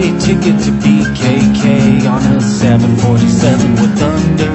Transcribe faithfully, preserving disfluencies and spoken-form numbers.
ticket to B K K on a seven forty-seven with thunder